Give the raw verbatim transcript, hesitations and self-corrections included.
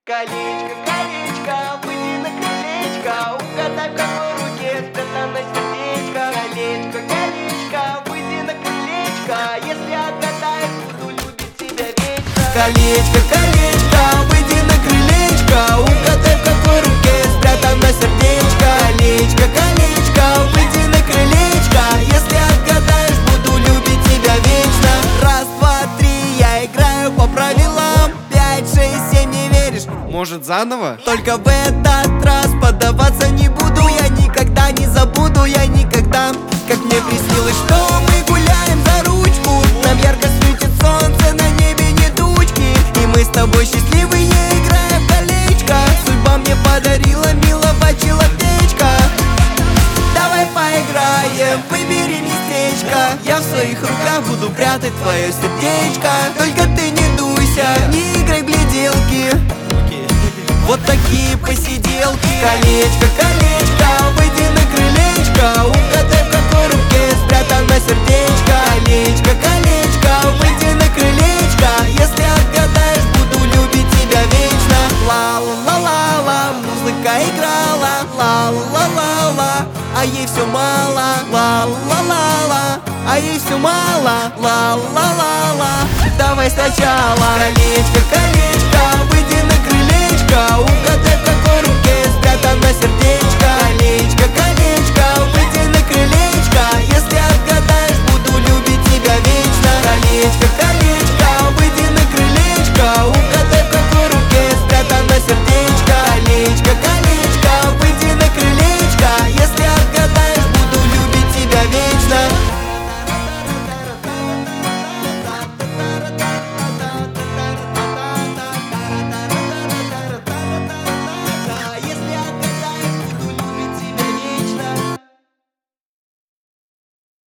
Колечко, колечко, выйди на крылечко, угадай, в какой руке спрятано сердечко. Колечко, колечко, выйди на крылечко, если отгадаешь, буду любить тебя вечно. Колечко, колечко, выйди на крылечко, угадай, в какой руке спрятано сердечко. Колечко, колечко, выйди на крылечко, если отгадаешь, буду любить тебя вечно. Раз, два, три, я играю по правилам. Пять, шесть, семь, не веришь? Может, заново? Только в этот раз поддаваться не буду. Я никогда не забуду, я никогда. Как мне приснилось, что мы гуляем за ручку, нам ярко светит солнце, на небе не тучки, и мы с тобой счастливые, играем в колечко. Судьба мне подарила милого человечка. Давай поиграем, выбери местечко, я в своих руках буду прятать твое сердечко. Только ты не дуйся, не играй в гляделки, вот такие посиделки. Колечко, колечко, выйди на крылечко, угадай, в какой руке спрятано сердечко. Колечко, колечко, выйди на крылечко, если отгадаешь, буду любить тебя вечно. Ла-ла-ла-ла, музыка играла, ла-ла-ла-ла, а ей все мало. Ла-ла-ла-ла, а ей все мало. Ла-ла-ла-ла, давай сначала. Колечко, колечко,